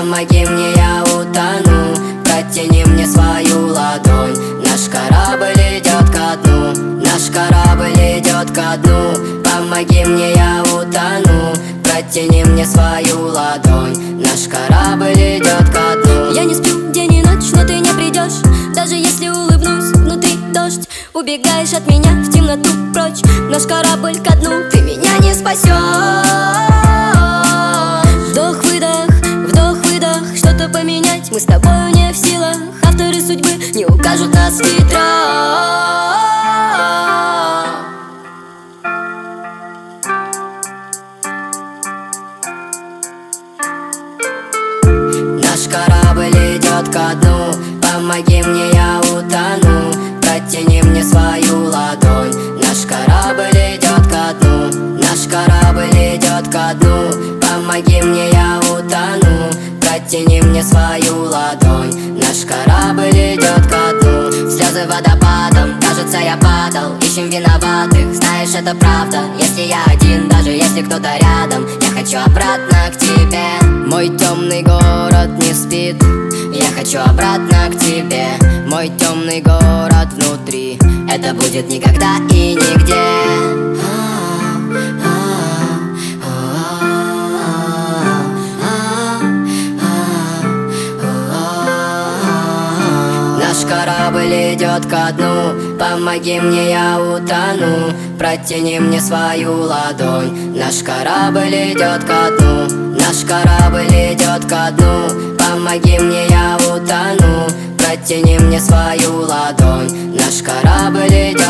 помоги мне, я утону. Протяни мне свою ладонь. Наш корабль идет ко дну, наш корабль идет ко дну. Помоги мне, я утону. Протяни мне свою ладонь. Наш корабль идет ко дну. Я не сплю день и ночь, но ты не придешь. Даже если улыбнусь, внутри дождь. Убегаешь от меня в темноту прочь. Наш корабль ко дну, ты меня не спасешь. Вдох-выдох, что-то поменять мы с тобой не в силах. Авторы судьбы не укажут нас хитро. Наш корабль идет ко дну. Помоги мне, я утону. Протяни мне свою ладонь. Наш корабль идет ко дну, наш корабль идет ко дну. Помоги мне, я утону. Протяни мне свою ладонь. Наш корабль идет ко дну. Слезы водопадом, кажется, я падал. Ищем виноватых, знаешь, это правда. Если я один, даже если кто-то рядом, я хочу обратно к тебе. Мой темный город не спит, я хочу обратно к тебе. Мой темный город внутри, это будет никогда и нигде. Наш корабль идет ко дну. Помоги мне, я утону. Протяни мне свою ладонь. Наш корабль идет ко дну, наш корабль идет ко дну. Помоги мне, я утону. Протяни мне свою ладонь. Наш корабль идет